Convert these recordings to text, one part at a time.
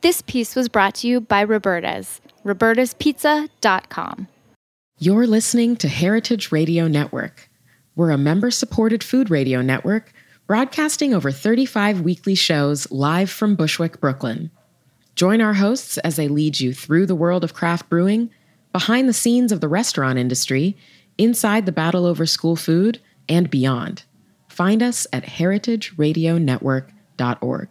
This piece was brought to you by Roberta's, robertaspizza.com. You're listening to Heritage Radio Network. We're a member-supported food radio network broadcasting over 35 weekly shows live from Bushwick, Brooklyn. Join our hosts as they lead you through the world of craft brewing, behind the scenes of the restaurant industry, inside the battle over school food, and beyond. Find us at heritageradionetwork.org.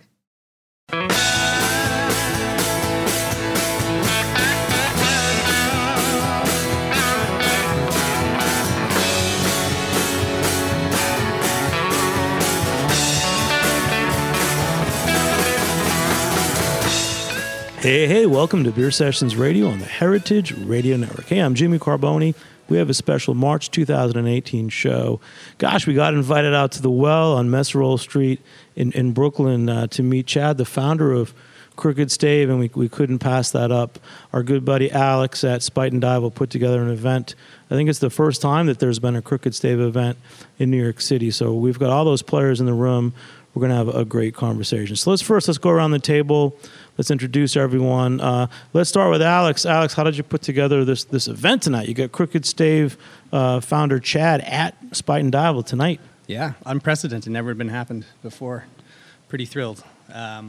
Hey, welcome to Beer Sessions Radio on the Heritage Radio Network. Hey, I'm Jimmy Carboni. We have a special March 2018 show. Gosh, we got invited out to the Well on Messerole Street in Brooklyn to meet Chad, the founder of Crooked Stave, and we couldn't pass that up. Our good buddy Alex at Spite and Dive will put together an event. I think it's the first time that there's been a Crooked Stave event in New York City. So we've got all those players in the room. We're going to have a great conversation. So let's go around the table. Let's introduce everyone. Let's start with Alex. Alex, how did you put together this event tonight? You got Crooked Stave founder Chad at Spite and Dive tonight. Yeah, unprecedented. Never been happened before. Pretty thrilled. I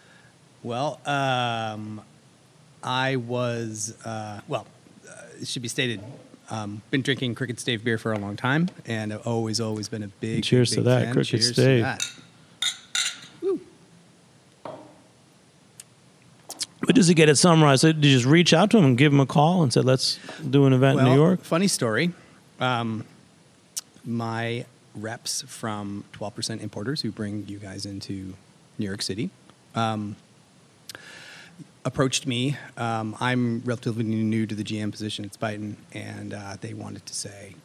was, it should be stated, been drinking Crooked Stave beer for a long time, and I've always been a big Cheers big to that, fan. Crooked Cheers Stave. to that. What does he get at Sunrise? Did you just reach out to him and give him a call and said, let's do an event in New York? Funny story. My reps from 12% Importers, who bring you guys into New York City, approached me. I'm relatively new to the GM position at Spiten, and they wanted to say,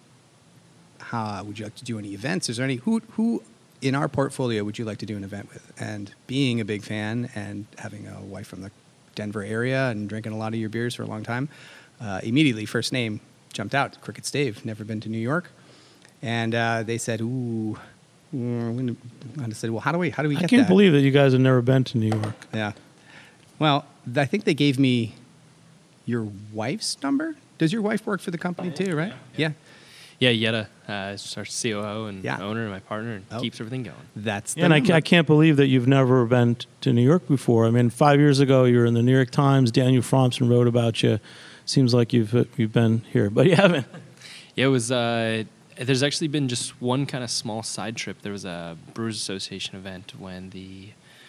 how would you like to do any events? Is there any who in our portfolio would you like to do an event with? And being a big fan and having a wife from the Denver area and drinking a lot of your beers for a long time, immediately first name jumped out, Crooked Stave. Never been to New York, and they said, "Ooh." And I said, "Well, how do we get that?" I can't believe that you guys have never been to New York. Yeah. Well, I think they gave me your wife's number. Does your wife work for the company too? Right? Yeah. Yeah, Yetta is our COO and owner and my partner, and keeps everything going. That's the and I can't believe that you've never been to New York before. I mean, 5 years ago, you were in the New York Times. Daniel Fromson wrote about you. Seems like you've been here, but you haven't. Yeah, it was. There's actually been just one kind of small side trip. There was a Brewers Association event when the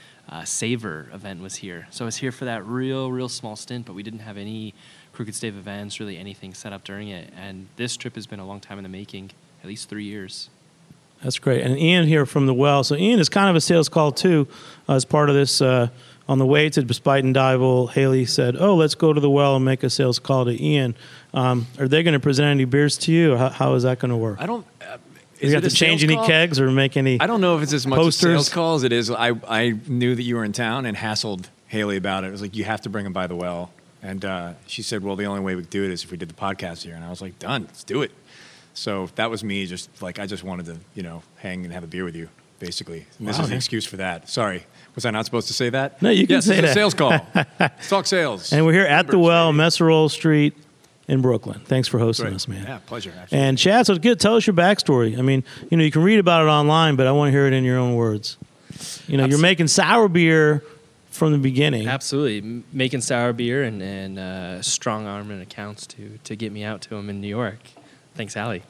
Savor event was here. So I was here for that real small stint, but we didn't have any Crooked Stave events, really anything set up during it. And this trip has been a long time in the making, at least 3 years. That's great. And Ian here from the Well. So Ian is kind of a sales call too, as part of this. On the way to Spite and Dive, Haley said, let's go to the Well and make a sales call to Ian. Are they going to present any beers to you? How is that going to work? I don't... Do you have to change any kegs or make any I don't know if it's as much posters? A sales call as it is. I knew that you were in town and hassled Haley about it. It was like, you have to bring him by the Well. And she said, well, the only way we could do it is if we did the podcast here. And I was like, done, let's do it. So that was me, just like, I just wanted to, hang and have a beer with you, basically. And this is the excuse for that. Sorry. Was I not supposed to say that? No, you can say that. It's a sales call. Let's talk sales. And we're here at the Well, Messerole Street in Brooklyn. Thanks for hosting us, man. Yeah, pleasure. Absolutely. And Chad, so tell us your backstory. I mean, you can read about it online, but I want to hear it in your own words. You're making sour beer from the beginning. Absolutely. Making sour beer and strong arming accounts to get me out to them in New York. Thanks, Allie.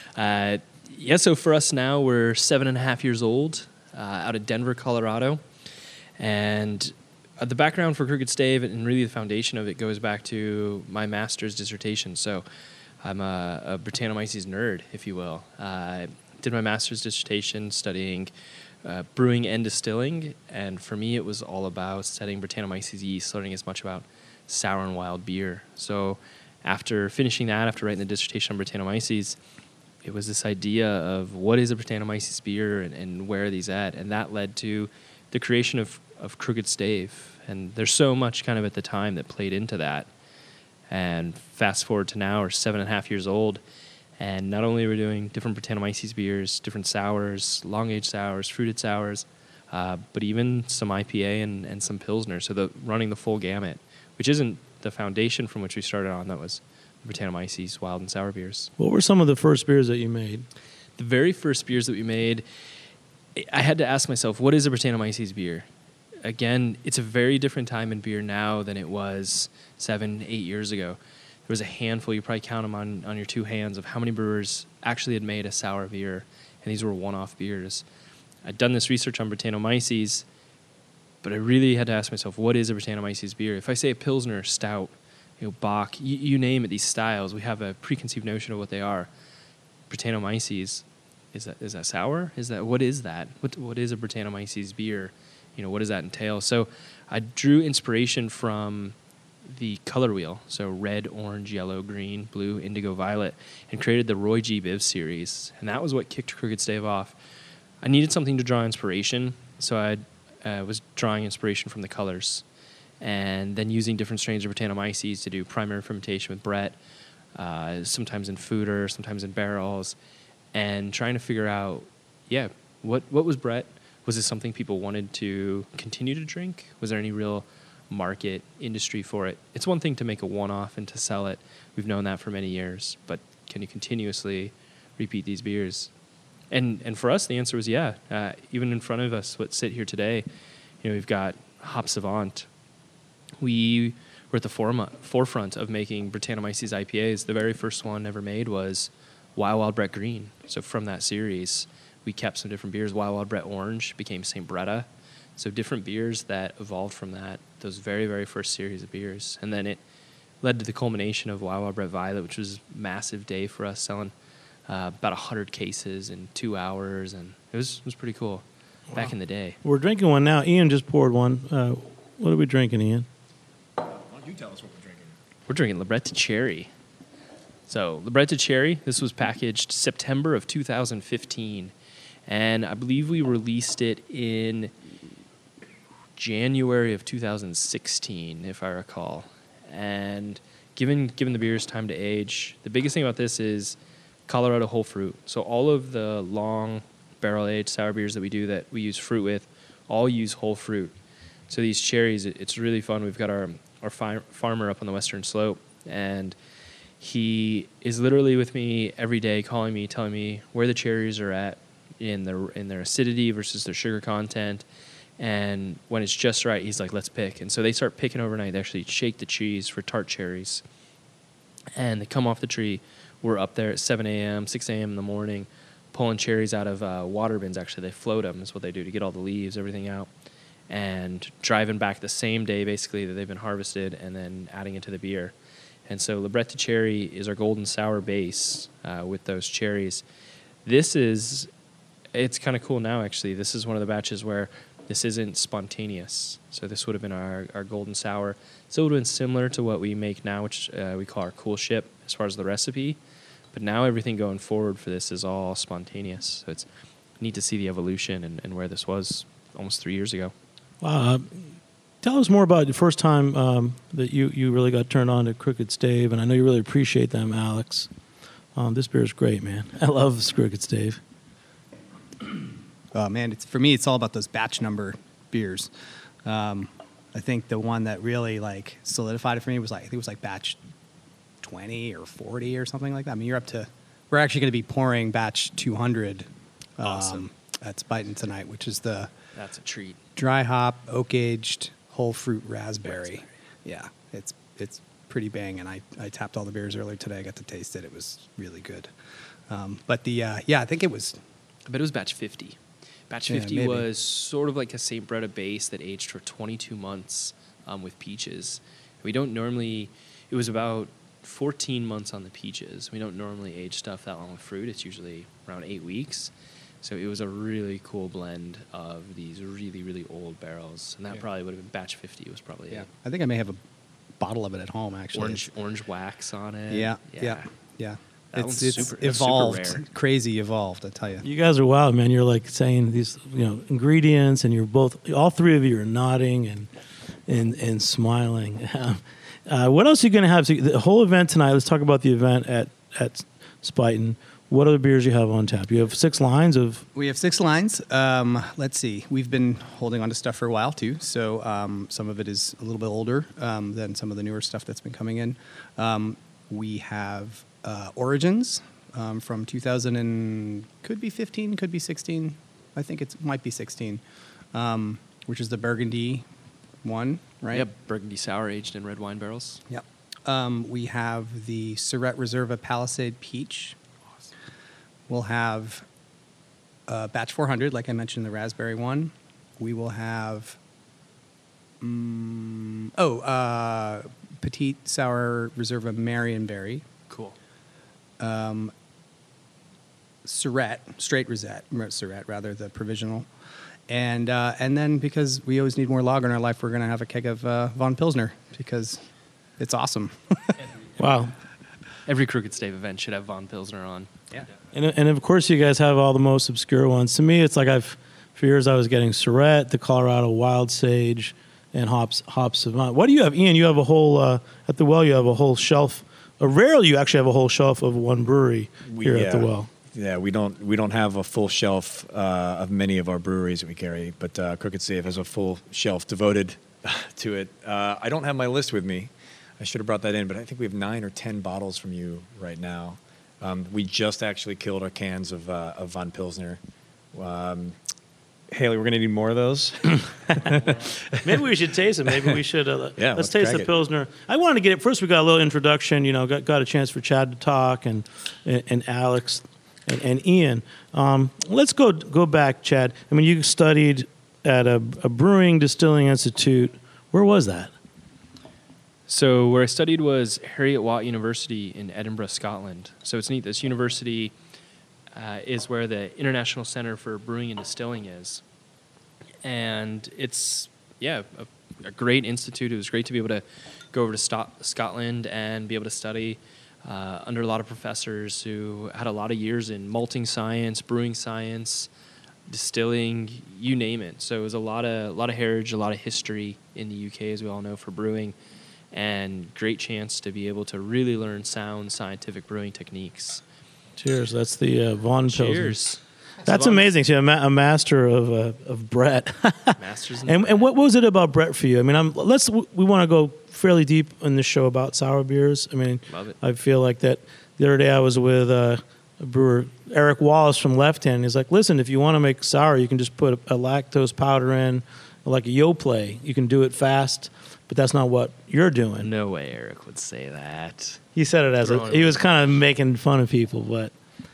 So for us now, we're 7.5 years old, out of Denver, Colorado. And the background for Crooked Stave and really the foundation of it goes back to my master's dissertation. So I'm a Brettanomyces nerd, if you will. I did my master's dissertation studying brewing and distilling, and for me it was all about studying Brettanomyces yeast, learning as much about sour and wild beer. So after finishing that, after writing the dissertation on Brettanomyces, it was this idea of what is a Brettanomyces beer and where are these at, and that led to the creation of Crooked Stave. And there's so much kind of at the time that played into that. And fast forward to now, we're 7.5 years old, and not only are we doing different Brettanomyces beers, different sours, long-aged sours, fruited sours, but even some IPA and some Pilsner. So running the full gamut, which isn't the foundation from which we started on. That was the Brettanomyces wild and sour beers. What were some of the first beers that you made? The very first beers that we made, I had to ask myself, what is a Brettanomyces beer? Again, it's a very different time in beer now than it was 7-8 years ago. There was a handful, you probably count them on your two hands, of how many brewers actually had made a sour beer, and these were one-off beers. I'd done this research on Brettanomyces, but I really had to ask myself, what is a Brettanomyces beer? If I say a Pilsner, Stout, Bock, you name it, these styles, we have a preconceived notion of what they are. Brettanomyces, is that sour? What is that? What is a Brettanomyces beer? What does that entail? So I drew inspiration from the color wheel, so red, orange, yellow, green, blue, indigo, violet, and created the Roy G. Biv series. And that was what kicked Crooked Stave off. I needed something to draw inspiration, so I was drawing inspiration from the colors, and then using different strains of Brettanomyces to do primary fermentation with Brett, sometimes in foeder, sometimes in barrels, and trying to figure out, what was Brett? Was this something people wanted to continue to drink? Was there any real market industry for it? It's one thing to make a one-off and to sell it. We've known that for many years, but can you continuously repeat these beers? And for us, the answer was even in front of us, what sit here today, we've got Hop Savant. We were at the forefront of making Brettanomyces IPAs. The very first one ever made was Wild Brett Green. So from that series, we kept some different beers. Wild Brett Orange became St. Bretta. So different beers that evolved from those very, very first series of beers. And then it led to the culmination of Wild Brett Violet, which was a massive day for us, selling about 100 cases in 2 hours, and it was pretty cool. Wow. Back in the day. We're drinking one now. Ian just poured one. What are we drinking, Ian? Why don't you tell us what we're drinking? We're drinking Libretta Cherry. So Libretta Cherry, this was packaged September of 2015, and I believe we released it in January of 2016, if I recall. And given the beer's time to age, the biggest thing about this is Colorado whole fruit. So all of the long barrel-aged sour beers that we do that we use fruit with all use whole fruit. So these cherries, it's really fun. We've got our farmer up on the western slope, and he is literally with me every day, calling me, telling me where the cherries are at in their acidity versus their sugar content. And when it's just right, he's like, let's pick. And so they start picking overnight. They actually shake the trees for tart cherries. And they come off the tree. We're up there at 7 a.m., 6 a.m. in the morning, pulling cherries out of water bins. Actually, they float them is what they do to get all the leaves, everything out, and driving back the same day, basically, that they've been harvested, and then adding it to the beer. And so Libretta Cherry is our golden sour base with those cherries. It's kind of cool now, actually. This is one of the batches where this isn't spontaneous. So this would have been our golden sour. So it would have been similar to what we make now, which we call our cool ship as far as the recipe. But now everything going forward for this is all spontaneous. So it's neat to see the evolution and where this was almost 3 years ago. Wow. Tell us more about the first time that you really got turned on to Crooked Stave, and I know you really appreciate them, Alex. This beer is great, man. I love this Crooked Stave. Man, for me, it's all about those batch number beers. I think the one that really solidified it for me was I think it was batch 20 or 40 or something like that. I mean, we're actually going to be pouring batch 200 Awesome. at Spuyten tonight, which is That's a treat. dry hop, oak aged, whole fruit raspberry. Yeah, it's pretty bang. And I tapped all the beers earlier today. I got to taste it. It was really good. But I think it was. I bet it was batch 50. Batch 50 was sort of like a St. Bretta base that aged for 22 months with peaches. We don't normally. It was about 14 months on the peaches. We don't normally age stuff that long with fruit. It's usually around 8 weeks. So it was a really cool blend of these really, really old barrels. And that probably would have been batch 50 was probably it. I think I may have a bottle of it at home, actually. Orange wax on it. Yeah. That one's It's super evolved, rare. crazy evolved, I tell you. You guys are wild, man. You're like saying these, ingredients, and you're all three of you are nodding and smiling. What else are you going to have? So the whole event tonight. Let's talk about the event at Spuyten. what other beers you have on tap? You have 6 lines of. We have 6 lines. Let's see. We've been holding on to stuff for a while too, so some of it is a little bit older than some of the newer stuff that's been coming in. We have Origins from 2000 and could be 15, could be 16. I think it might be 16, which is the Burgundy one, right? Yep, Burgundy sour aged in red wine barrels. Yep. We have the Surette Reserva Palisade Peach. We'll have Batch 400, like I mentioned, the raspberry one. We will have Petite Sour Reserva Marionberry. Cool. Surette, Surette, rather, the provisional. And then because we always need more lager in our life, we're going to have a keg of Von Pilsner because it's awesome. Wow. Every Crooked Stave event should have Von Pilsner on. Yeah. And of course, you guys have all the most obscure ones. To me, it's like for years I was getting Surette, the Colorado Wild Sage, and Hops Savant. What do you have, Ian? You have a whole at the Well. You have a whole shelf. Rarely, you actually have a whole shelf of one brewery here at the Well. Yeah, we don't have a full shelf of many of our breweries that we carry, but Crooked Stave has a full shelf devoted to it. I don't have my list with me. I should have brought that in, but I think we have 9 or 10 bottles from you right now. We just actually killed our cans of Von Pilsner. Haley, we're going to need more of those. Maybe we should taste it. Maybe we should. Let's taste the crack it. Pilsner. I wanted to get it. First, we got a little introduction. Got a chance for Chad to talk and Alex and Ian. Let's go back, Chad. I mean, you studied at a brewing distilling institute. Where was that? So where I studied was Heriot-Watt University in Edinburgh, Scotland. So it's neat. This university is where the International Center for Brewing and Distilling is. And it's, a great institute. It was great to be able to go over to Scotland and be able to study under a lot of professors who had a lot of years in malting science, brewing science, distilling, you name it. So it was a lot of heritage, a lot of history in the UK, as we all know, for brewing. And great chance to be able to really learn sound scientific brewing techniques. Cheers. That's the Von Pilsner. Cheers. That's amazing. So a master of Brett. Masters. And what was it about Brett for you? I mean, we want to go fairly deep in the show about sour beers. I mean, Love it. I feel like that. The other day I was with a brewer, Eric Wallace from Left Hand. He's like, listen, if you want to make sour, you can just put a lactose powder in, like a Yoplait. You can do it fast. But that's not what you're doing. No way Eric would say that. He said it he was kind of making fun of people, but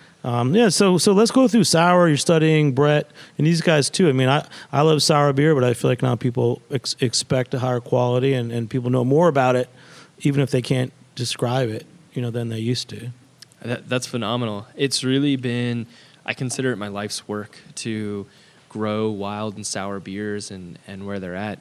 so let's go through sour. You're studying Brett and these guys too. I mean, I love sour beer, but I feel like now people expect a higher quality and people know more about it, even if they can't describe it, than they used to. That's phenomenal. It's really been, I consider it my life's work to grow wild and sour beers and where they're at.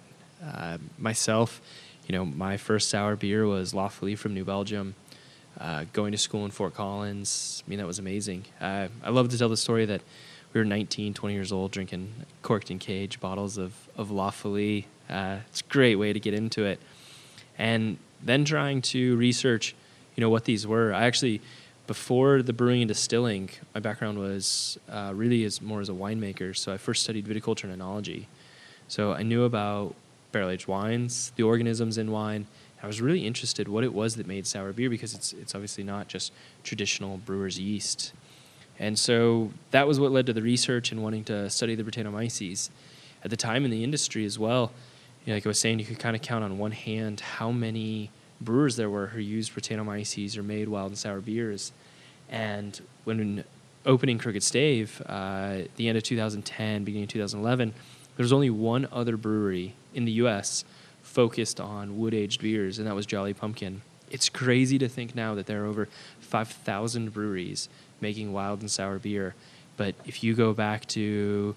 Myself, my first sour beer was La Folie from New Belgium. Going to school in Fort Collins, that was amazing. I love to tell the story that we were 19, 20 years old drinking corked in cage bottles of La Folie. It's a great way to get into it. And then trying to research, what these were. I actually, before the brewing and distilling, my background was really more as a winemaker. So I first studied viticulture and enology. So I knew about barrel-aged wines, the organisms in wine. I was really interested what it was that made sour beer because it's obviously not just traditional brewer's yeast. And so that was what led to the research and wanting to study the Brettanomyces. At the time in the industry as well, like I was saying, you could kind of count on one hand how many brewers there were who used Brettanomyces or made wild and sour beers. And when opening Crooked Stave, the end of 2010, beginning of 2011, there was only one other brewery in the U.S. focused on wood-aged beers, and that was Jolly Pumpkin. It's crazy to think now that there are over 5,000 breweries making wild and sour beer, but if you go back to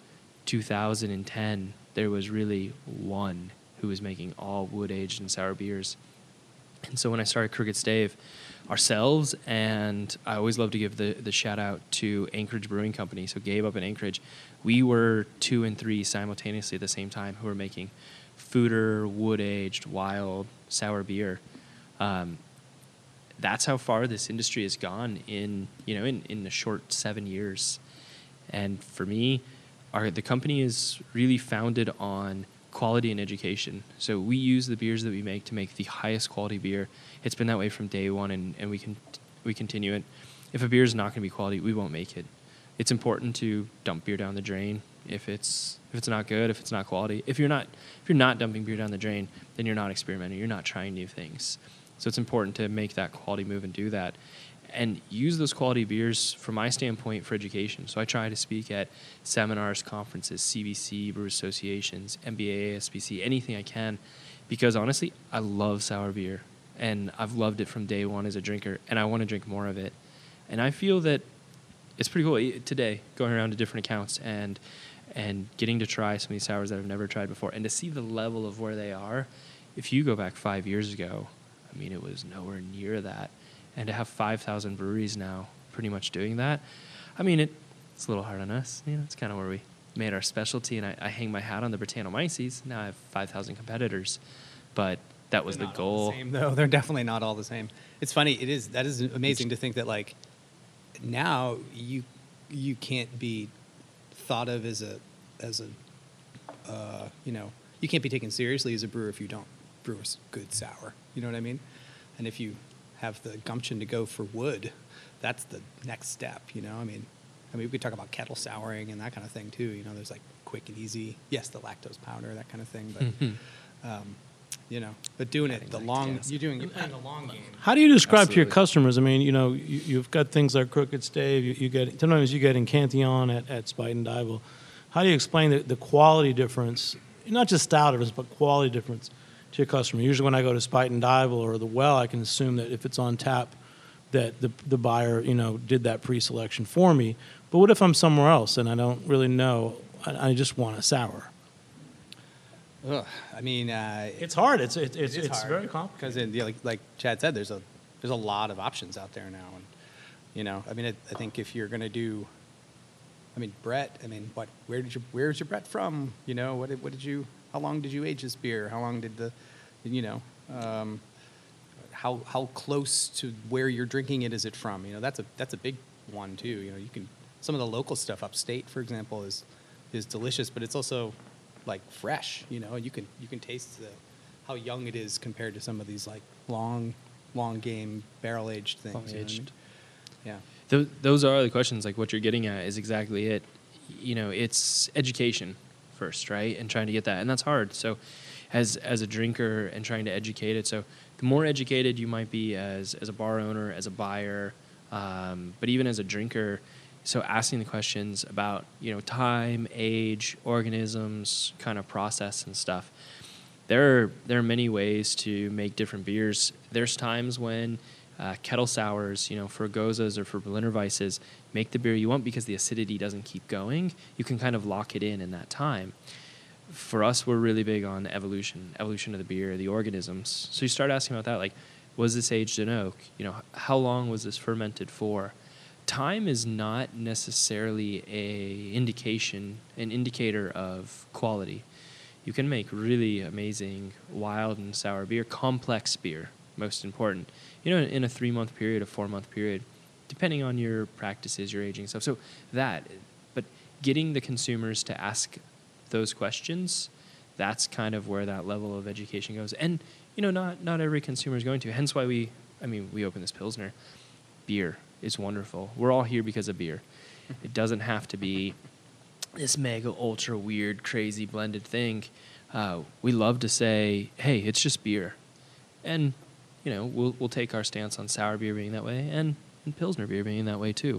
2010, there was really one who was making all wood-aged and sour beers. And so when I started Crooked Stave ourselves, and I always love to give the shout-out to Anchorage Brewing Company, so Gabe up in Anchorage, we were 2 and 3 simultaneously at the same time who were making foeder, wood-aged, wild, sour beer. that's how far this industry has gone in the short 7 years. And for me, the company is really founded on quality and education. So we use the beers that we make to make the highest quality beer. It's been that way from day one, and we continue it. If a beer is not going to be quality, we won't make it. It's important to dump beer down the drain if it's not good, if it's not quality. If you're not dumping beer down the drain, then you're not experimenting. You're not trying new things. So it's important to make that quality move and do that, and use those quality beers, from my standpoint, for education. So I try to speak at seminars, conferences, CBC, brew associations, MBA, ASBC, anything I can, because honestly, I love sour beer, and I've loved it from day one as a drinker, and I want to drink more of it. And I feel that it's pretty cool today, going around to different accounts and getting to try some of these sours that I've never tried before, and to see the level of where they are. If you go back 5 years ago, I mean, it was nowhere near that. And to have 5,000 breweries now pretty much doing that, I mean, it's a little hard on us. It's kind of where we made our specialty, and I hang my hat on the Brettanomyces. Now I have 5,000 competitors, but that was the goal. All the same, though. They're definitely not all the same. It's funny. That is amazing to think that, like, now you can't be thought of as a you can't be taken seriously as a brewer if you don't brew a good sour. You know what I mean? And if you have the gumption to go for wood, that's the next step. I mean, we could talk about kettle souring and that kind of thing too. There's like quick and easy. Yes, the lactose powder, that kind of thing. But but doing it you're playing the long game. How do you describe to your Absolutely. customers? I mean, you've got things like Crooked Stave. Sometimes you get Cantillon at Spuyten Duyvil. How do you explain the quality difference, not just style difference, but quality difference to your customer? Usually when I go to Spuyten Duyvil or the Well, I can assume that if it's on tap, that the buyer, did that pre-selection for me. But what if I'm somewhere else and I don't really know? I just want a sour. Ugh, I mean, It's hard. It's hard very complicated. because like Chad said, there's a lot of options out there now, and I mean, I think if you're gonna do, I mean, Brett, I mean, where's your Brett from? How long did you age this beer? How long did how close to where you're drinking it is it from? That's a big one too. You can, some of the local stuff upstate, for example, is delicious, but it's also like fresh. You can taste how young it is compared to some of these like long game barrel aged things. Long-aged. Yeah. Those are the questions. Like what you're getting at is exactly it. It's education first, right? And trying to get that, and that's hard. So as a drinker and trying to educate it. So the more educated you might be as a bar owner, as a buyer, but even as a drinker, so asking the questions about, time, age, organisms, kind of process and stuff. There are many ways to make different beers. There's times when kettle sours, for Gozas or for Berliner Weisses, make the beer you want because the acidity doesn't keep going. You can kind of lock it in that time. For us, we're really big on evolution of the beer, the organisms. So you start asking about that, like, was this aged in oak? How long was this fermented for? Time is not necessarily an indicator of quality. You can make really amazing wild and sour beer, complex beer, most important, in a 3-month period, a 4-month period, depending on your practices, your aging stuff. So but getting the consumers to ask those questions, that's kind of where that level of education goes. And, not every consumer is going to, hence why we open this Pilsner. Beer is wonderful. We're all here because of beer. It doesn't have to be this mega ultra weird, crazy blended thing. We love to say, hey, it's just beer. And, we'll take our stance on sour beer being that way and Pilsner beer being that way too.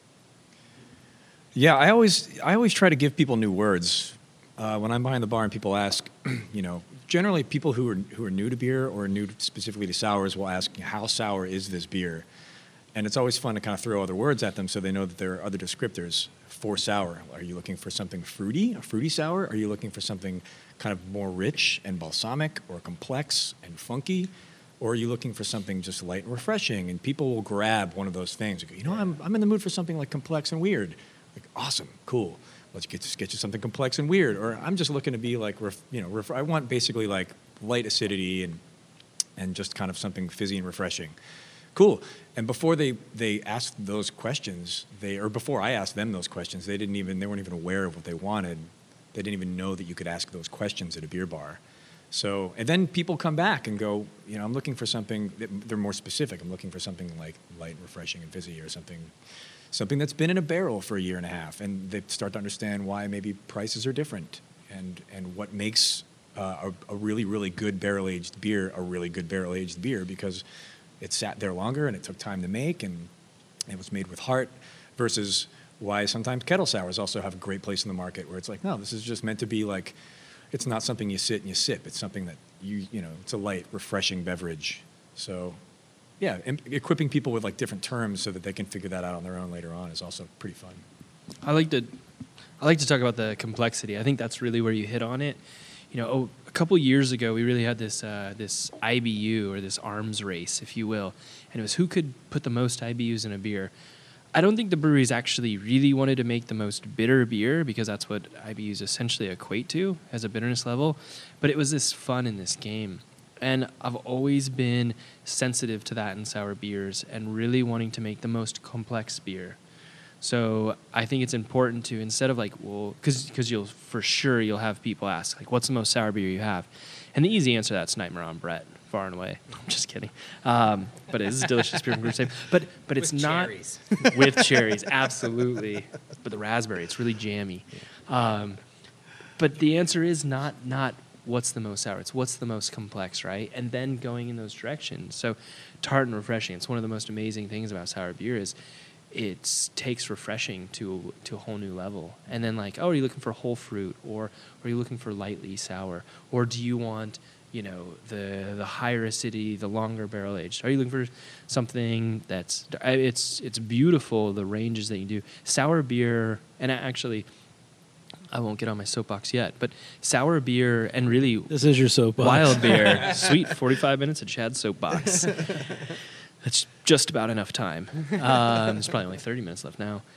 Yeah, I always try to give people new words. When I'm behind the bar and people ask, generally people who are new to beer or new specifically to sours will ask, how sour is this beer? And it's always fun to kind of throw other words at them so they know that there are other descriptors for sour. Are you looking for something fruity, a fruity sour? Are you looking for something kind of more rich and balsamic or complex and funky? Or are you looking for something just light and refreshing? And people will grab one of those things. Go, I'm in the mood for something like complex and weird. Like, awesome, cool. Let's get you something complex and weird. Or I'm just looking to be like, I want basically like light acidity and just kind of something fizzy and refreshing. Cool. And before they asked those questions, before I asked them those questions, they weren't even aware of what they wanted. They didn't even know that you could ask those questions at a beer bar. So, and then people come back and go, I'm looking for something they're more specific. I'm looking for something like light and refreshing and fizzy, or something that's been in a barrel for a year and a half. And they start to understand why maybe prices are different and what makes a really, really good barrel-aged beer a really good barrel-aged beer, because it sat there longer and it took time to make and it was made with heart, versus why sometimes kettle sours also have a great place in the market, where it's like, no, this is just meant to be like, it's not something you sit and you sip. It's something that it's a light, refreshing beverage. So, yeah, equipping people with like different terms so that they can figure that out on their own later on is also pretty fun. I like to talk about the complexity. I think that's really where you hit on it. A couple years ago, we really had this IBU, or this arms race, if you will, and it was who could put the most IBUs in a beer. I don't think the breweries actually really wanted to make the most bitter beer, because that's what IBUs essentially equate to as a bitterness level, but it was this fun in this game. And I've always been sensitive to that in sour beers and really wanting to make the most complex beer. So I think it's important to, instead of because you'll have people ask, like, what's the most sour beer you have? And the easy answer to that's Nightmare on Brett, far and away. I'm just kidding. But it is a delicious beer from Group Safe. But it's with not cherries. With cherries, absolutely. But the raspberry, it's really jammy. But the answer is not what's the most sour. It's what's the most complex, right? And then going in those directions. So tart and refreshing. It's one of the most amazing things about sour beer is it takes refreshing to a whole new level. And then are you looking for whole fruit, or are you looking for lightly sour, or do you want the higher acidity, the longer barrel aged? Are you looking for something that's it's beautiful, the ranges that you do. Sour beer, and actually I won't get on my soapbox yet, but sour beer and really This is your soapbox. Wild beer, sweet 45 minutes of Chad's soapbox. That's just about enough time. There's probably only 30 minutes left now.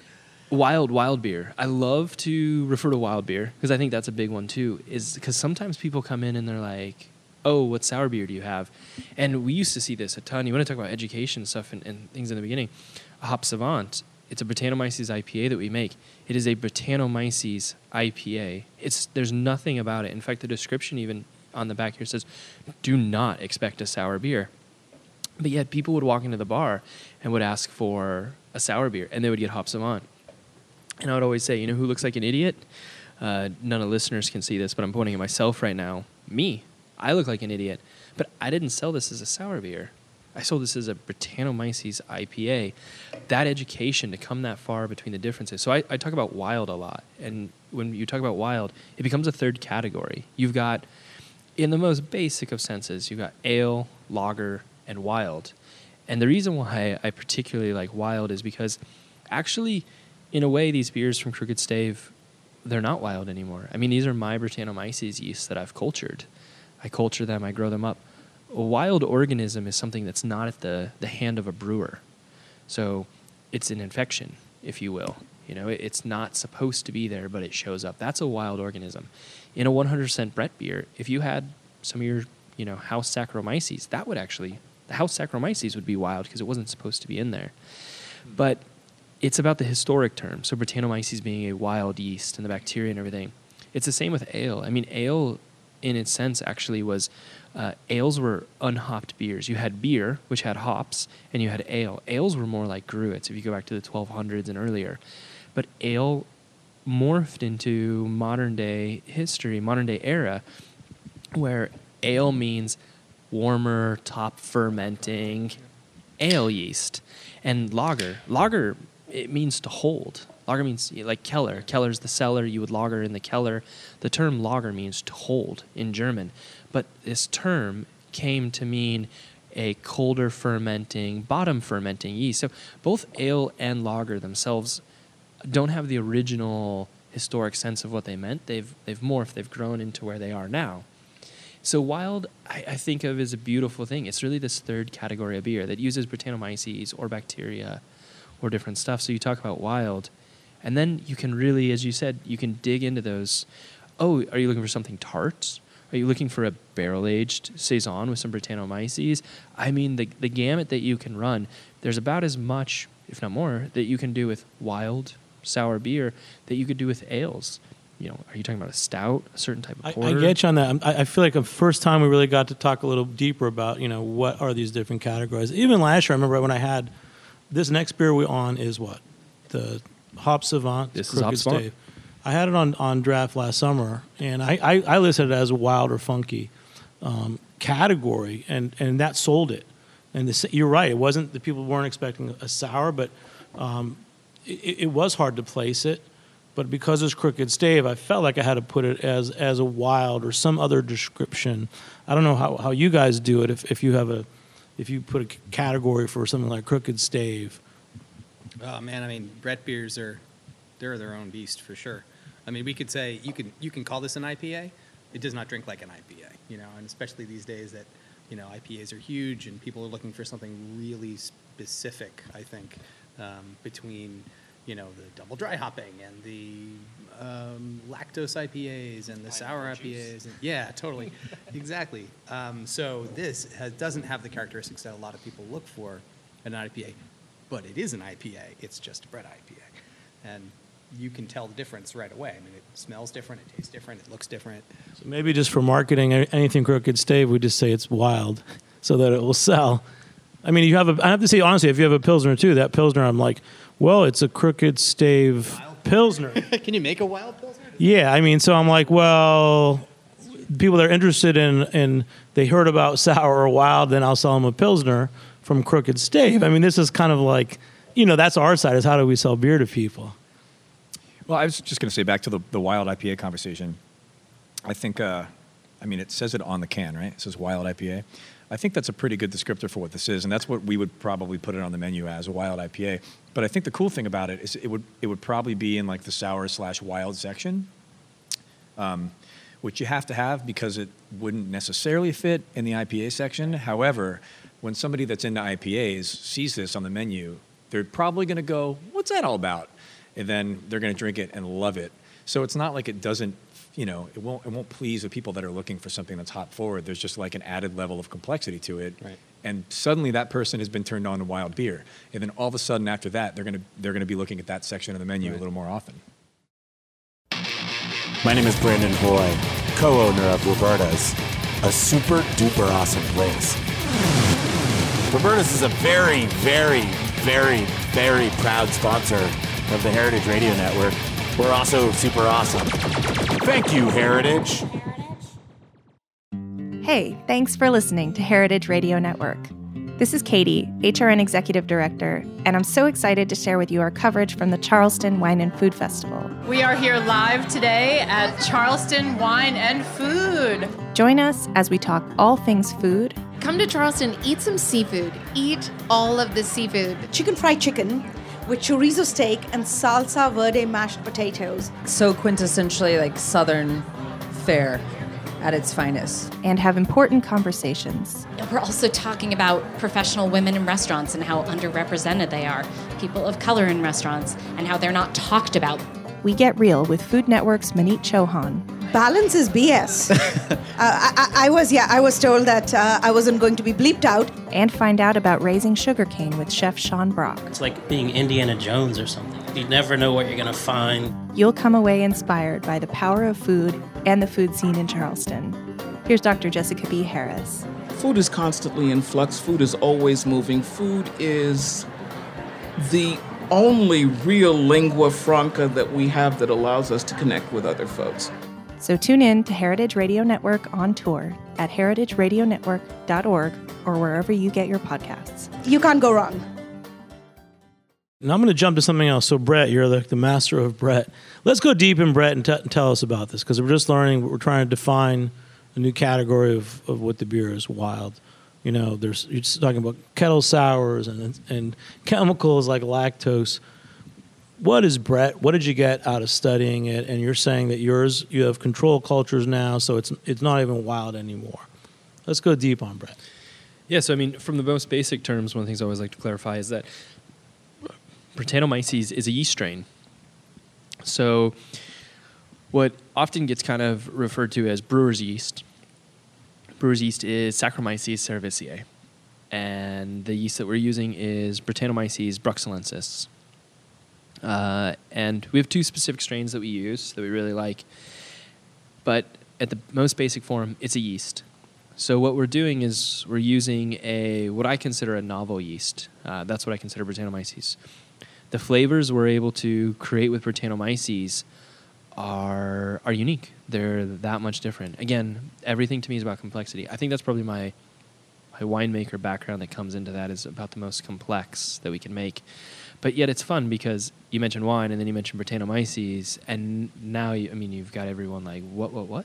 Wild beer. I love to refer to wild beer because I think that's a big one too, is because sometimes people come in and they're like, oh, what sour beer do you have? And we used to see this a ton. You want to talk about education stuff and things in the beginning. Hop Savant, it's a Brettanomyces IPA that we make. It is a Brettanomyces IPA. There's nothing about it. In fact, the description even on the back here says, do not expect a sour beer. But yet people would walk into the bar and would ask for a sour beer, and they would get Hop Savant. And I would always say, who looks like an idiot? None of the listeners can see this, but I'm pointing at myself right now. Me. I look like an idiot. But I didn't sell this as a sour beer. I sold this as a Brettanomyces IPA. That education to come that far between the differences. So I talk about wild a lot. And when you talk about wild, it becomes a third category. You've got, in the most basic of senses, you've got ale, lager, and wild. And the reason why I particularly like wild is because actually, in a way, these beers from Crooked Stave, they're not wild anymore. I mean, these are my Brettanomyces yeasts that I've cultured. I culture them, I grow them up. A wild organism is something that's not at the hand of a brewer. So it's an infection, if you will. It's not supposed to be there, but it shows up. That's a wild organism. In a 100% Brett beer, if you had some of your, house Saccharomyces, the house Saccharomyces would be wild because it wasn't supposed to be in there. But it's about the historic term. So Brettanomyces being a wild yeast and the bacteria and everything. It's the same with ale. I mean, ale, in its sense, actually was, ales were unhopped beers. You had beer, which had hops, and you had ale. Ales were more like gruits if you go back to the 1200s and earlier. But ale morphed into modern day history, modern day era, where ale means warmer, top fermenting ale yeast. And lager, it means to hold. Lager means like Keller. Keller's the cellar. You would lager in the Keller. The term lager means to hold in German. But this term came to mean a colder fermenting, bottom fermenting yeast. So both ale and lager themselves don't have the original historic sense of what they meant. They've morphed. They've grown into where they are now. So wild, I think of as a beautiful thing. It's really this third category of beer that uses Brettanomyces or bacteria or different stuff. So you talk about wild, and then you can really, as you said, you can dig into those. Oh, are you looking for something tart? Are you looking for a barrel-aged Saison with some Brettanomyces? I mean, the gamut that you can run, there's about as much, if not more, that you can do with wild sour beer that you could do with ales. You know, are you talking about a stout, a certain type of porter? I get you on that. I feel like the first time we really got to talk a little deeper about, you know, what are these different categories. Even last year, I remember when I had this next beer we on is what? The Hop Savant. This is Hop Crooked Savant. Stave. I had it on draft last summer, and I listed it as a wild or funky category, and that sold it. And you're right, it wasn't that people weren't expecting a sour, but it was hard to place it. But because it's Crooked Stave, I felt like I had to put it as a wild or some other description. I don't know how you guys do it. If you put a category for something like Crooked Stave. Oh man, I mean, Brett beers they're their own beast for sure. I mean, we could say you can call this an IPA. It does not drink like an IPA, you know, and especially these days that, you know, IPAs are huge and people are looking for something really specific, I think, between, you know, the double dry hopping and the lactose IPAs and the sour IPAs. And, yeah, totally. Exactly. So this doesn't have the characteristics that a lot of people look for in an IPA, but it is an IPA. It's just a Brett IPA. And you can tell the difference right away. I mean, it smells different, it tastes different, it looks different. So maybe just for marketing, anything Crooked Stave, we just say it's wild so that it will sell. I mean, I have to say, honestly, if you have a Pilsner too, that Pilsner, I'm like, well, it's a Crooked Stave Pilsner. Can you make a wild Pilsner? Yeah, I mean, so I'm like, well, people that are interested in they heard about sour or wild, then I'll sell them a Pilsner from Crooked Stave. I mean, this is kind of like, you know, that's our side, is how do we sell beer to people? Well, I was just going to say, back to the wild IPA conversation. I think, I mean, it says it on the can, right? It says wild IPA. I think that's a pretty good descriptor for what this is, and that's what we would probably put it on the menu as, a wild IPA. But I think the cool thing about it is it would probably be in like the sour/wild section, which you have to have because it wouldn't necessarily fit in the IPA section. However, when somebody that's into IPAs sees this on the menu, they're probably going to go, "What's that all about?" And then they're going to drink it and love it. So it's not like it doesn't, you know, it won't please the people that are looking for something that's hop forward. There's just like an added level of complexity to it. Right. And suddenly that person has been turned on to wild beer. And then all of a sudden after that, they're going to be looking at that section of the menu a little more often. My name is Brandon Hoy, co-owner of Roberta's, a super duper awesome place. Roberta's is a very, very, very, very proud sponsor of the Heritage Radio Network. We're also super awesome. Thank you, Heritage. Hey, thanks for listening to Heritage Radio Network. This is Katie, HRN Executive Director, and I'm so excited to share with you our coverage from the Charleston Wine and Food Festival. We are here live today at Charleston Wine and Food. Join us as we talk all things food. Come to Charleston, eat some seafood. Eat all of the seafood. Chicken fried chicken with chorizo steak and salsa verde mashed potatoes. So quintessentially like Southern fare at its finest. And have important conversations. We're also talking about professional women in restaurants and how underrepresented they are, people of color in restaurants, and how they're not talked about. We get real with Food Network's Manit Chauhan. Balance is BS. I was told that I wasn't going to be bleeped out. And find out about raising sugarcane with Chef Sean Brock. It's like being Indiana Jones or something. You never know what you're going to find. You'll come away inspired by the power of food and the food scene in Charleston. Here's Dr. Jessica B. Harris. Food is constantly in flux. Food is always moving. Food is the only real lingua franca that we have that allows us to connect with other folks. So tune in to Heritage Radio Network on tour at heritageradionetwork.org or wherever you get your podcasts. You can't go wrong. Now I'm going to jump to something else. So Brett, you're the master of Brett. Let's go deep in Brett and tell us about this, because we're just learning. We're trying to define a new category of what the beer is, wild. You know, you're just talking about kettle sours and chemicals like lactose. What is Brett? What did you get out of studying it? And you're saying that you have control cultures now, so it's not even wild anymore. Let's go deep on Brett. Yeah, so I mean, from the most basic terms, one of the things I always like to clarify is that Brettanomyces is a yeast strain. So what often gets kind of referred to as brewer's yeast brewer's yeast is Saccharomyces cerevisiae. And the yeast that we're using is Brettanomyces bruxellensis. And we have 2 specific strains that we use that we really like. But at the most basic form, it's a yeast. So what we're doing is we're using what I consider a novel yeast. That's what I consider Brettanomyces. The flavors we're able to create with Brettanomyces are unique. They're that much different. Again, everything to me is about complexity. I think that's probably my winemaker background that comes into that, is about the most complex that we can make. But yet it's fun because you mentioned wine and then you mentioned Brettanomyces, and now you've got everyone like, what? Like,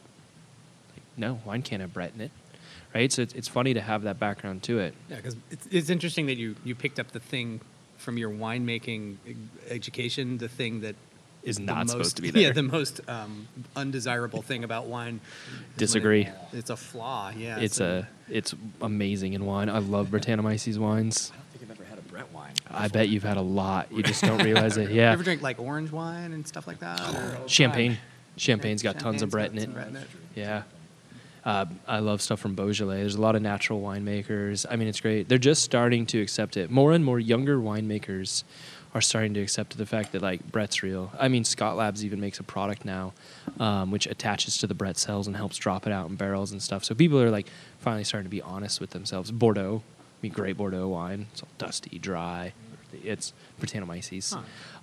no, wine can't have Brett in it, right? So it's funny to have that background to it. Yeah, because it's interesting that you picked up the thing from your winemaking education, the thing that is not supposed to be there. Yeah, the most undesirable thing about wine. Disagree. It's a flaw. Yeah, it's amazing in wine. I love Brettanomyces wines. I don't think I've ever had a Brett wine. I bet you've had a lot. You just don't realize it. Yeah. You ever drink like orange wine and stuff like that? Champagne. Champagne's got tons of Brett in it. Yeah. I love stuff from Beaujolais. There's a lot of natural winemakers. I mean, it's great. They're just starting to accept it. More and more younger winemakers are starting to accept the fact that, like, Brett's real. I mean, Scott Labs even makes a product now which attaches to the Brett cells and helps drop it out in barrels and stuff. So people are, like, finally starting to be honest with themselves. Bordeaux, great Bordeaux wine. It's all dusty, dry. It's Brettanomyces.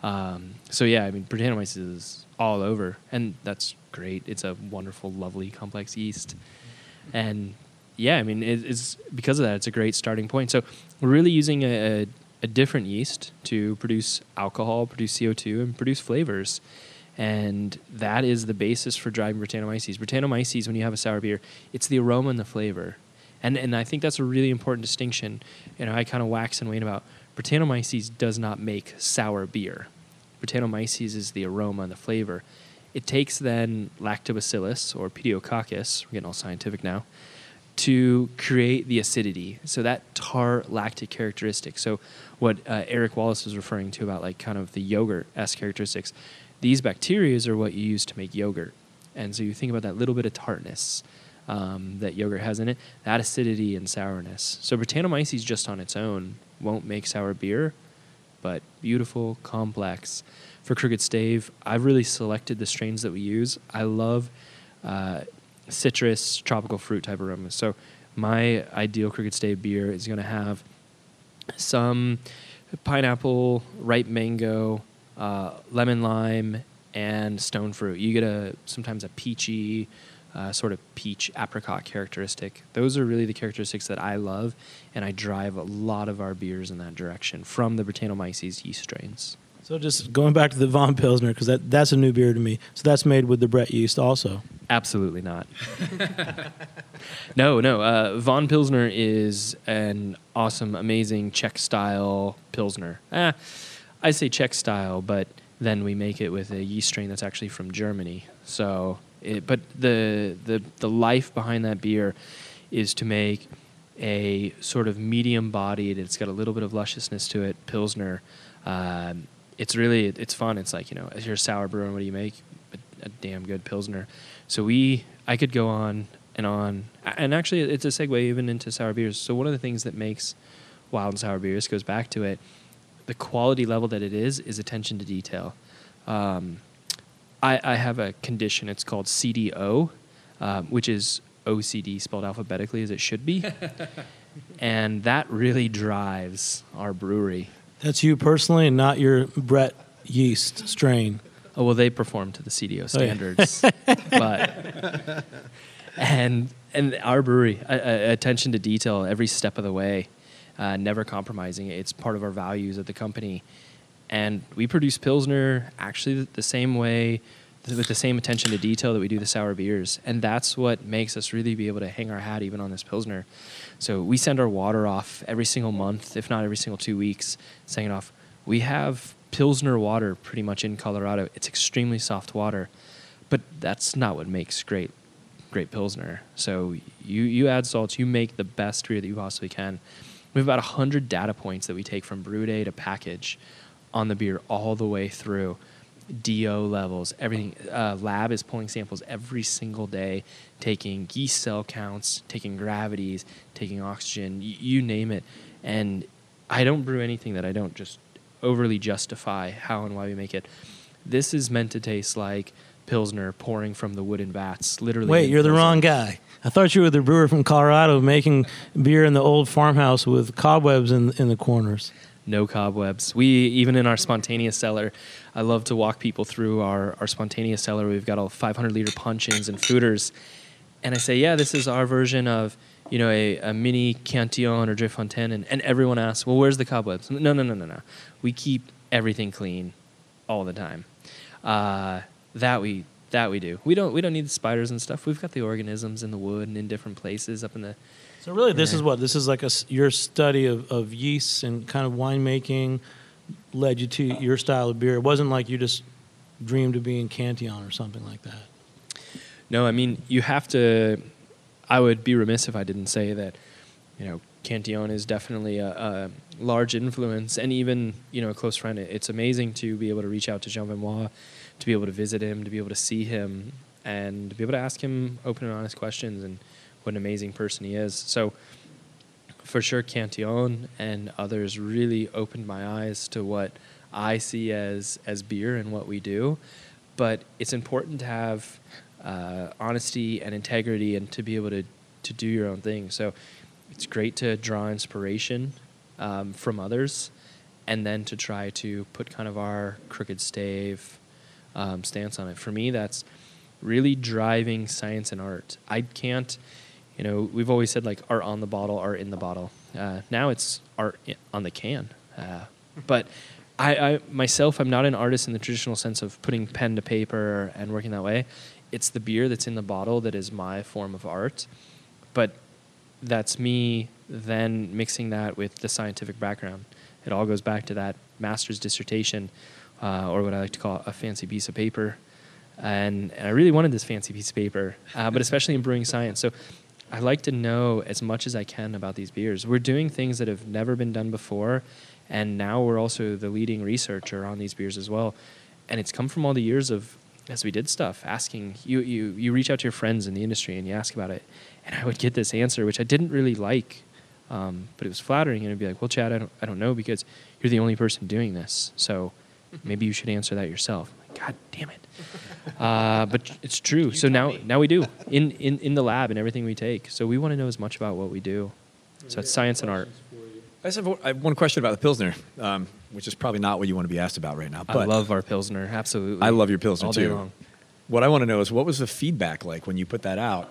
So, yeah, Brettanomyces is all over, and that's great. It's a wonderful, lovely, complex yeast. And, yeah, it's because of that, it's a great starting point. So we're really using a different yeast to produce alcohol, produce CO2, and produce flavors. And that is the basis for driving Brettanomyces. Brettanomyces, when you have a sour beer, it's the aroma and the flavor. And I think that's a really important distinction. I kind of wax and wane about Brettanomyces does not make sour beer. Brettanomyces is the aroma and the flavor. It takes then lactobacillus or pediococcus, we're getting all scientific now, to create the acidity. So that tart lactic characteristic. So what Eric Wallace was referring to about like kind of the yogurt-esque characteristics, these bacteria are what you use to make yogurt. And so you think about that little bit of tartness that yogurt has in it, that acidity and sourness. So Brettanomyces just on its own won't make sour beer, but beautiful, complex. For Crooked Stave, I've really selected the strains that we use. I love citrus, tropical fruit type aromas. So my ideal Crooked Stave beer is going to have some pineapple, ripe mango, lemon lime, and stone fruit. You get sometimes a peachy, sort of peach apricot characteristic. Those are really the characteristics that I love, and I drive a lot of our beers in that direction from the Brettanomyces yeast strains. So just going back to the Von Pilsner, because that's a new beer to me. So that's made with the Brett yeast also? Absolutely not. No. Von Pilsner is an awesome, amazing Czech-style Pilsner. I say Czech-style, but then we make it with a yeast strain that's actually from Germany. So, but the life behind that beer is to make a sort of medium-bodied, it's got a little bit of lusciousness to it, Pilsner. It's fun. It's like, if you're a sour brewer, what do you make? A damn good Pilsner. So I could go on, and actually it's a segue even into sour beers. So one of the things that makes wild and sour beers goes back to it. The quality level that it is attention to detail. I have a condition. It's called CDO, which is OCD spelled alphabetically as it should be. And that really drives our brewery. That's you personally and not your Brett yeast strain. Oh, well, they perform to the CDO standards. But and our brewery, attention to detail every step of the way, never compromising it. It's part of our values at the company. And we produce Pilsner actually the same way, with the same attention to detail that we do the sour beers. And that's what makes us really be able to hang our hat even on this Pilsner. So we send our water off every single month, if not every single 2 weeks, sending it off. We have Pilsner water pretty much in Colorado. It's extremely soft water, but that's not what makes great Pilsner. So you add salts, you make the best beer that you possibly can. We have about 100 data points that we take from brew day to package on the beer all the way through. DO levels, everything. Lab is pulling samples every single day, taking yeast cell counts, taking gravities, taking oxygen, you name it. And I don't brew anything that I don't just overly justify how and why we make it. This is meant to taste like Pilsner pouring from the wooden vats, literally. Wait, you're the wrong guy. I thought you were the brewer from Colorado making beer in the old farmhouse with cobwebs in the corners. No cobwebs. We, even in our spontaneous cellar, I love to walk people through our spontaneous cellar. We've got all 500-liter punch-ins and foeders. And I say, yeah, this is our version of, a mini Cantillon or Dreyfontaine. And everyone asks, well, where's the cobwebs? No. We keep everything clean all the time. That we do. We don't need the spiders and stuff. We've got the organisms in the wood and in different places up in the... So really, this is what? This is like your study of yeasts and kind of winemaking led you to your style of beer. It wasn't like you just dreamed of being Cantillon or something like that. No, I mean, you have to... I would be remiss if I didn't say that, Cantillon is definitely a large influence, and even, a close friend. It's amazing to be able to reach out to Jean Vermois, to be able to visit him, to be able to see him, and to be able to ask him open and honest questions, and what an amazing person he is. So for sure, Cantillon and others really opened my eyes to what I see as beer and what we do. But it's important to have honesty and integrity and to be able to do your own thing. So it's great to draw inspiration from others and then to try to put kind of our crooked stave stance on it. For me, that's really driving science and art. I can't... we've always said like art on the bottle, art in the bottle. Now it's art on the can. But I myself, I'm not an artist in the traditional sense of putting pen to paper and working that way. It's the beer that's in the bottle that is my form of art. But that's me then mixing that with the scientific background. It all goes back to that master's dissertation, or what I like to call a fancy piece of paper. And I really wanted this fancy piece of paper, but especially in brewing science. So I like to know as much as I can about these beers. We're doing things that have never been done before, and now we're also the leading researcher on these beers as well. And it's come from all the years of, as we did stuff, asking, you reach out to your friends in the industry and you ask about it. And I would get this answer, which I didn't really like, but it was flattering. And it'd be like, well, Chad, I don't know, because you're the only person doing this. So maybe you should answer that yourself. God damn it. But it's true. So now we do in the lab and everything we take. So we want to know as much about what we do. So it's science and art. I have one question about the Pilsner, which is probably not what you want to be asked about right now. But I love our Pilsner, absolutely. I love your Pilsner all day too. Long. What I want to know is, what was the feedback like when you put that out?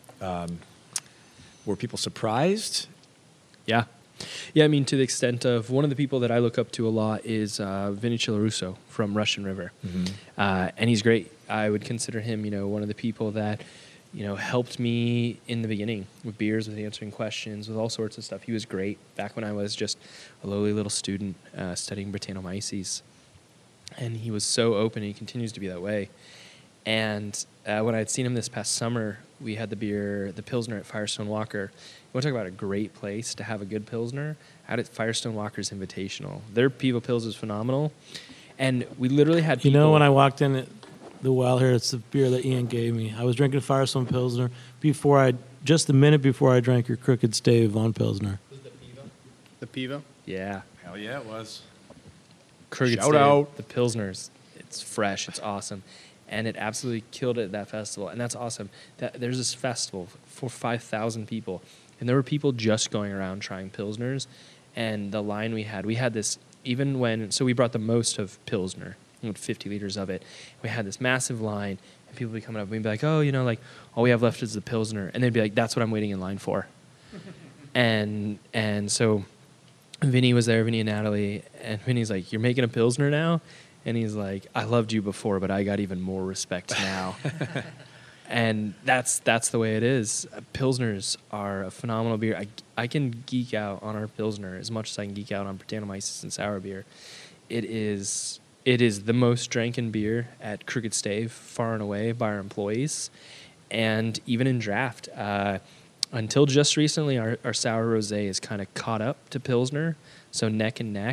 Were people surprised? Yeah. Yeah, I mean, to the extent of one of the people that I look up to a lot is Vinny Cilarusso from Russian River. Mm-hmm. And he's great. I would consider him, one of the people that, helped me in the beginning with beers, with answering questions, with all sorts of stuff. He was great back when I was just a lowly little student studying Brettanomyces. And he was so open, and he continues to be that way. And when I had seen him this past summer, we had the Pilsner at Firestone Walker. You want to talk about a great place to have a good Pilsner? Out at Firestone Walker's Invitational. Their Pivo Pils is phenomenal. And we literally had people... when I walked in at the well here, it's the beer that Ian gave me. I was drinking Firestone Pilsner just the minute before I drank your Crooked Stave Von Pilsner. Was it the Pivo? Yeah. Hell yeah, it was. Crooked Shout Stave, out. the Pilsners. It's fresh. It's awesome. And it absolutely killed it at that festival. And that's awesome. There's this festival for 5,000 people. And there were people just going around trying Pilsners. And the line we had this, so we brought the most of Pilsner, 50 liters of it. We had this massive line, and people would be coming up and we'd be like, all we have left is the Pilsner. And they'd be like, that's what I'm waiting in line for. and so Vinny was there, Vinny and Natalie, and Vinny's like, you're making a Pilsner now? And he's like, I loved you before, but I got even more respect now. And that's the way it is. Pilsners are a phenomenal beer. I can geek out on our Pilsner as much as I can geek out on Brettanomyces and sour beer. It is the most drinking beer at Crooked Stave, far and away, by our employees. And even in draft, until just recently, our sour rosé is kind of caught up to Pilsner, so neck and neck.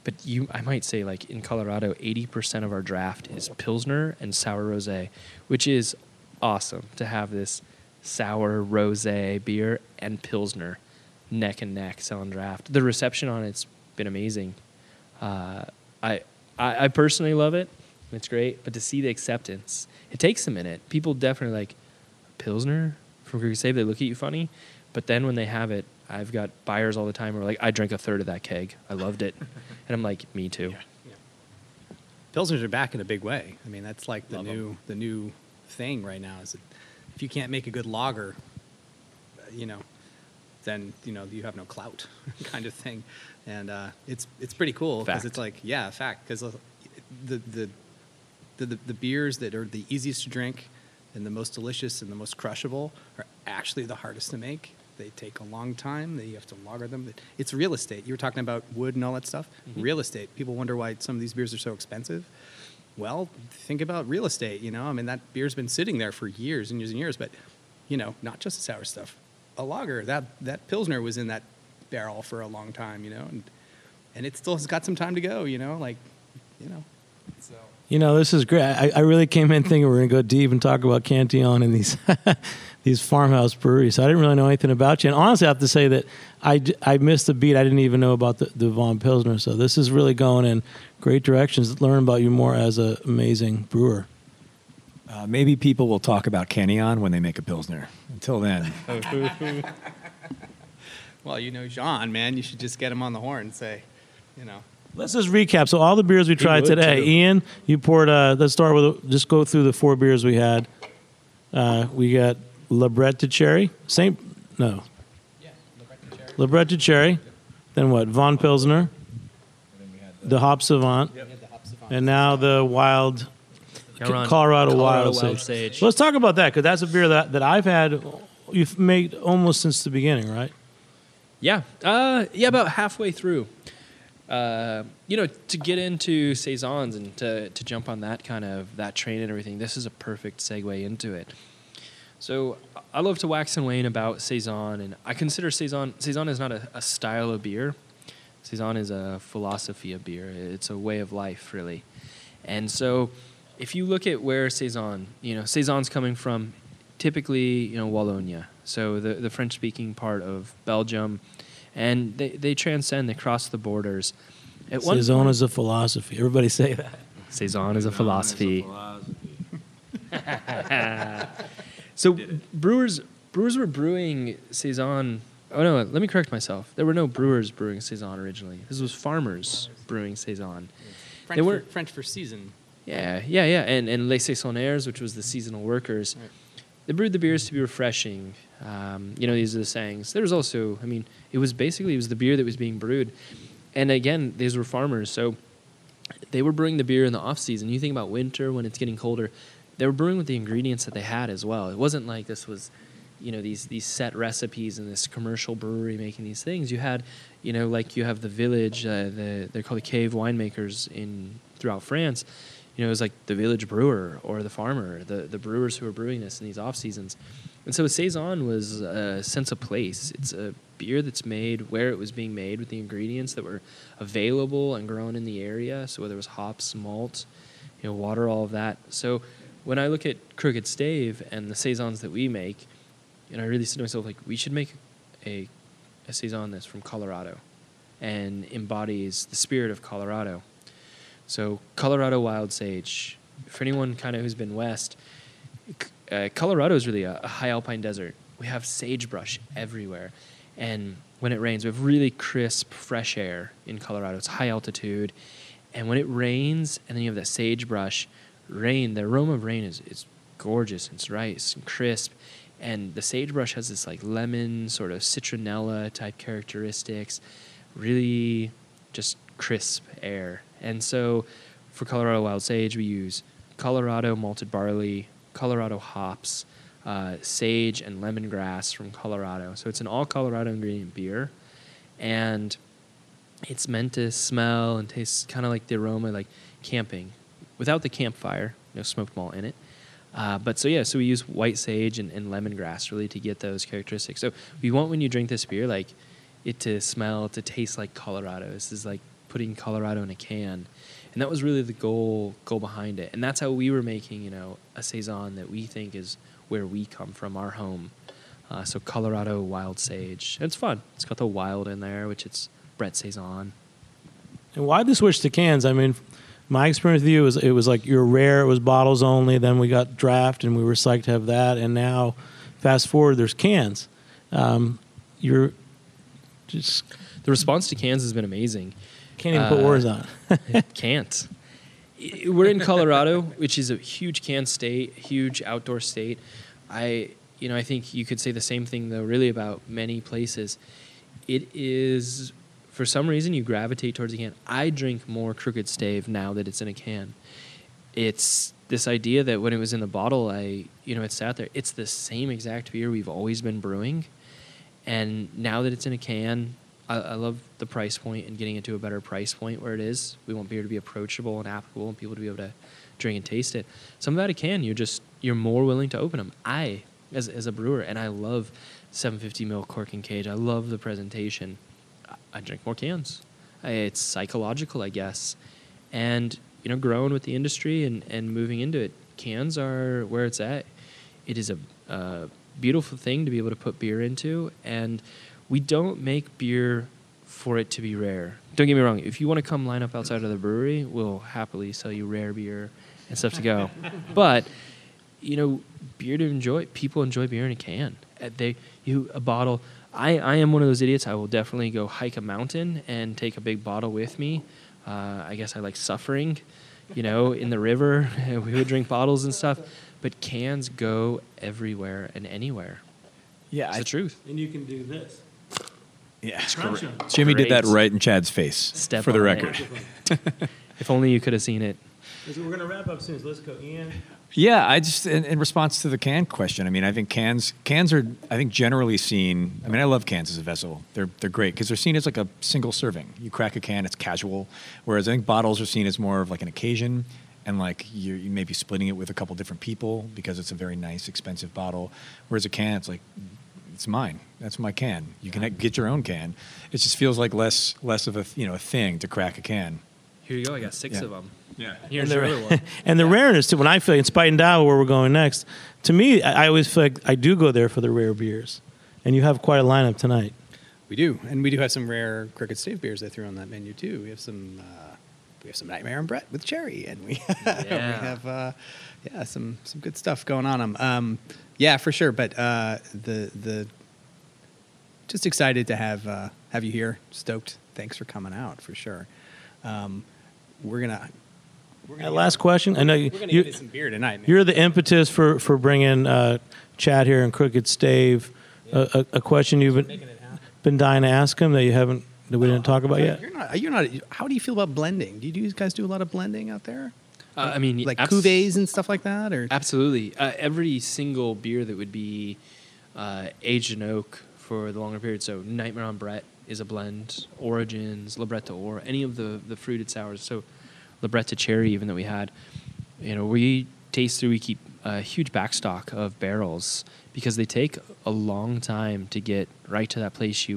But I might say, like, in Colorado, 80% of our draft is Pilsner and sour rosé, which is awesome to have this sour rosé beer and Pilsner neck and neck selling draft. The reception on it's been amazing. I personally love it. It's great. But to see the acceptance, it takes a minute. People definitely like Pilsner from Crooked Stave. They look at you funny. But then when they have it, I've got buyers all the time who are like, I drank a third of that keg. I loved it. And I'm like, me too. Yeah. Pilsners are back in a big way. I mean, that's like the new thing right now is that if you can't make a good lager, then you have no clout kind of thing. And it's pretty cool because it's like, fact, because the beers that are the easiest to drink and the most delicious and the most crushable are actually the hardest to make. They take a long time. You have to lager them. It's real estate. You were talking about wood and all that stuff. Mm-hmm. Real estate. People wonder why some of these beers are so expensive. Well, think about real estate. I mean, that beer's been sitting there for years and years and years. But, not just the sour stuff. A lager, that Pilsner was in that barrel for a long time, and it still has got some time to go, So. This is great. I really came in thinking we're going to go deep and talk about Cantillon and these these farmhouse breweries. So I didn't really know anything about you. And honestly, I have to say that I missed a beat. I didn't even know about the Von Pilsner. So this is really going in great directions. Learn about you more as an amazing brewer. Maybe people will talk about Cantillon when they make a Pilsner. Until then. Well, Jean, man, you should just get him on the horn and say, Let's just recap. So all the beers we tried today, Ian, you poured, let's start with, just go through the 4 beers we had. We got La Brette Cherry. La Brette Cherry. Then what? Von Pilsner. The Hop Savant. And now the Wild, Colorado Wild Sage. So let's talk about that, because that's a beer that I've had, you've made almost since the beginning, right? Yeah. About halfway through. To get into Saisons and to jump on that train and everything, this is a perfect segue into it. So I love to wax and wane about Saison, and I consider Saison is not a style of beer. Saison is a philosophy of beer. It's a way of life, really. And so if you look at where Saison's coming from, typically, Wallonia, so the French-speaking part of Belgium, and they transcend, they cross the borders. Saison is a philosophy. Everybody say that. Saison is a philosophy. So brewers were brewing Saison. Oh no, let me correct myself. There were no brewers brewing Saison originally. This was farmers brewing Saison. French for season. Yeah. And les saisonniers, which was the seasonal workers. Right. They brewed the beers to be refreshing. These are the sayings. There was also, it was the beer that was being brewed. And again, these were farmers. So they were brewing the beer in the off season. You think about winter when it's getting colder, they were brewing with the ingredients that they had as well. It wasn't like this was, these set recipes and this commercial brewery making these things. You had, like you have the village, they're called the cave winemakers throughout France. It was like the village brewer or the farmer, the brewers who were brewing this in these off seasons. And so Saison was a sense of place. It's a beer that's made where it was being made with the ingredients that were available and grown in the area. So whether it was hops, malt, water, all of that. So when I look at Crooked Stave and the Saisons that we make, I really said to myself, like, we should make a Saison that's from Colorado and embodies the spirit of Colorado. So Colorado Wild Sage, for anyone kind of who's been west, Colorado is really a high alpine desert. We have sagebrush everywhere. And when it rains, we have really crisp, fresh air in Colorado. It's high altitude. And when it rains, and then you have that sagebrush, the aroma of rain is gorgeous. It's nice and crisp. And the sagebrush has this like lemon, sort of citronella type characteristics, really just crisp air. And so for Colorado Wild Sage, we use Colorado malted barley, Colorado hops, sage, and lemongrass from Colorado. So it's an all Colorado ingredient beer. And it's meant to smell and taste kind of like the aroma, like camping, without the campfire, no smoked malt in it. So we use white sage and lemongrass really to get those characteristics. So we want when you drink this beer, like it to smell, to taste like Colorado. This is like putting Colorado in a can. And that was really the goal behind it. And that's how we were making, a Saison that we think is where we come from, our home. So Colorado Wild Sage. And it's fun. It's got the wild in there, which it's Brett Saison. And why the switch to cans? I mean, my experience with you is it was like you're rare, it was bottles only, then we got draft and we were psyched to have that, and now fast forward, there's cans. You're just... The response to cans has been amazing. Can't even put words on it. Can't. We're in Colorado, which is a huge can state, huge outdoor state. I think you could say the same thing, though, really about many places. It is, for some reason, you gravitate towards a can. I drink more Crooked Stave now that it's in a can. It's this idea that when it was in the bottle, it sat there. It's the same exact beer we've always been brewing. And now that it's in a can, I love the price point and getting it to a better price point where it is. We want beer to be approachable and applicable and people to be able to drink and taste it. Something about a can, you're more willing to open them. As a brewer, and I love 750 ml cork and cage. I love the presentation. I drink more cans. It's psychological, I guess. And, growing with the industry and moving into it, cans are where it's at. It is a beautiful thing to be able to put beer into, and we don't make beer for it to be rare. Don't get me wrong. If you want to come line up outside of the brewery, we'll happily sell you rare beer and stuff to go. But, beer to enjoy. People enjoy beer in a can. A bottle. I am one of those idiots. I will definitely go hike a mountain and take a big bottle with me. I guess I like suffering, in the river. We would drink bottles and stuff. But cans go everywhere and anywhere. Yeah, it's the truth. And you can do this. Yeah, Jimmy did that right in Chad's face, for the record. If only you could have seen it. We're going to wrap up soon, so let's go. Ian? Yeah, I just, in response to the can question, I think cans are, generally seen, I love cans as a vessel. They're great because they're seen as like a single serving. You crack a can, it's casual. Whereas I think bottles are seen as more of like an occasion, and like you may be splitting it with a couple different people because it's a very nice, expensive bottle. Whereas a can, it's like, it's mine. That's my can. You can get your own can. It just feels like less of a thing to crack a can. Here you go. I got 6 of them. Yeah. Here's your other one. And the rareness too. When I feel like in Spite and Dial, where we're going next, to me, I always feel like I do go there for the rare beers. And you have quite a lineup tonight. We do, and we do have some rare Crooked Stave beers I threw on that menu too. We have some Nightmare on Brett with cherry, and we have some good stuff going on. Yeah, for sure. But the just excited to have you here. Stoked. Thanks for coming out for sure. We're gonna last question. I know we're gonna get some beer tonight. Man. You're the impetus for bringing Chad here and Crooked Stave. Yeah. A question you've been dying to ask him that we didn't talk about yet. You're not. How do you feel about blending? Do you guys do a lot of blending out there? Like cuvées and stuff like that, or absolutely. Every single beer that would be aged in oak for the longer period. So Nightmare on Brett is a blend. Origins, Libretta Or, any of the fruited sours. So Libretta Cherry, even that we had. We taste through. We keep a huge backstock of barrels because they take a long time to get right to that place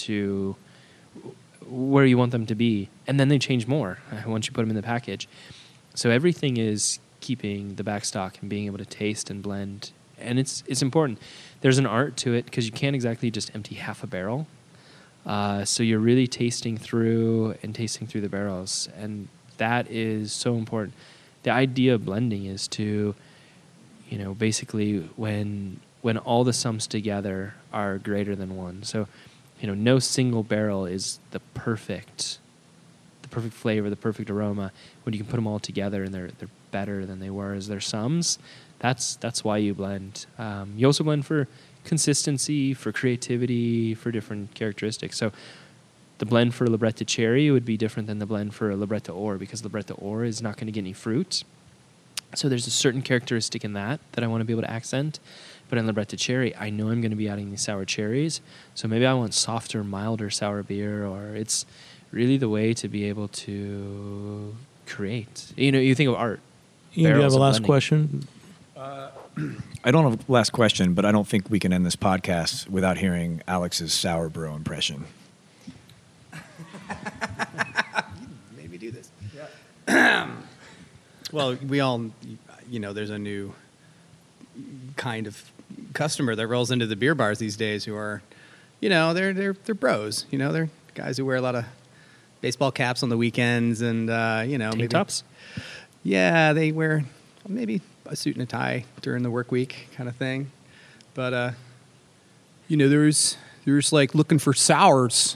where you want them to be, and then they change more once you put them in the package. So everything is keeping the backstock and being able to taste and blend, and it's important. There's an art to it because you can't exactly just empty half a barrel. So you're really tasting through the barrels, and that is so important. The idea of blending is to, basically when all the sums together are greater than one. So, no single barrel is the perfect flavor, the perfect aroma. When you can put them all together and they're better than they were as their sums, that's why you blend. You also blend for consistency, for creativity, for different characteristics. So the blend for Libretta Cherry would be different than the blend for Libretta Or because Libretta Or is not going to get any fruit. So there's a certain characteristic in that I want to be able to accent. But in Libretta Cherry, I know I'm going to be adding these sour cherries. So maybe I want softer, milder sour beer, or it's really the way to be able to create. You think of art. You have a last question? I don't have a last question, but I don't think we can end this podcast without hearing Alex's sour bro impression. Well, we all, there's a new kind of customer that rolls into the beer bars these days who are, they're bros. They're guys who wear a lot of baseball caps on the weekends and, maybe tops. Yeah, they wear maybe a suit and a tie during the work week kind of thing. But, there's like looking for sours.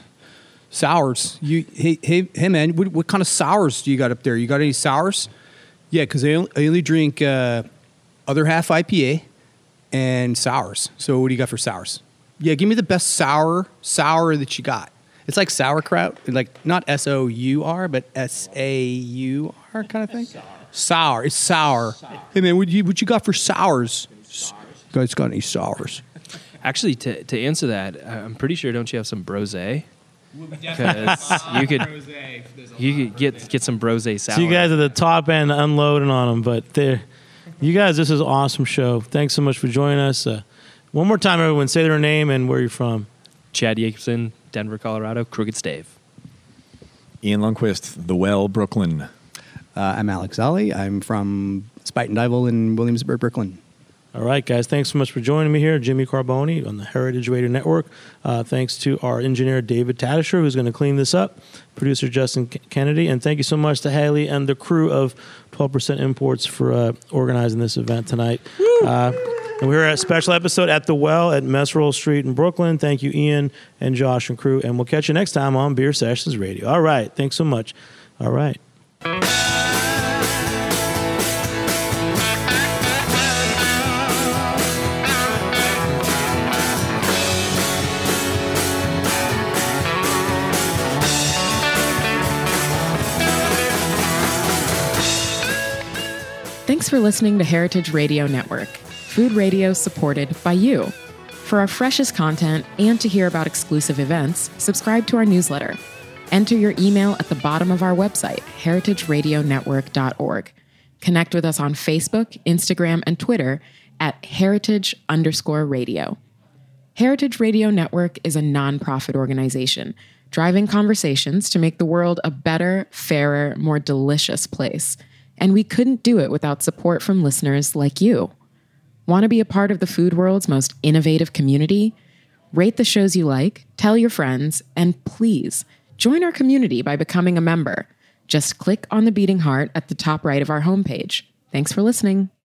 Hey man, what kind of sours do you got up there? You got any sours? Yeah, because I only drink other half IPA and sours. So what do you got for sours? Yeah, give me the best sour that you got. It's like sauerkraut, like not S-O-U-R, but S-A-U-R kind of thing. Sour. It's sour. Hey man, what you got for sours? You guys got any sours? Actually, to answer that, I'm pretty sure, don't you have some brosé? Because you could get some brosé sour. So you guys are the top end unloading on them, but you guys, this is an awesome show. Thanks so much for joining us. One more time, everyone, say their name and where you're from. Chad Jacobson, Denver, Colorado, Crooked Stave. Ian Lundquist, The Well, Brooklyn. I'm Alex Ali. I'm from Spuyten Duyvil in Williamsburg, Brooklyn. All right, guys. Thanks so much for joining me here. Jimmy Carboni on the Heritage Radio Network. Thanks to our engineer, David Tadisher, who's going to clean this up, producer Justin Kennedy, and thank you so much to Haley and the crew of 12% Imports for organizing this event tonight. And we're at a special episode at The Well at Messerol Street in Brooklyn. Thank you, Ian and Josh and crew, and we'll catch you next time on Beer Sessions Radio. All right. Thanks so much. All right. Thanks for listening to Heritage Radio Network, food radio supported by you. For our freshest content and to hear about exclusive events, subscribe to our newsletter. Enter your email at the bottom of our website, heritageradionetwork.org. Connect with us on Facebook, Instagram, and Twitter at heritage_radio. Heritage Radio Network is a nonprofit organization driving conversations to make the world a better, fairer, more delicious place. And we couldn't do it without support from listeners like you. Want to be a part of the food world's most innovative community? Rate the shows you like, tell your friends, and please join our community by becoming a member. Just click on the beating heart at the top right of our homepage. Thanks for listening.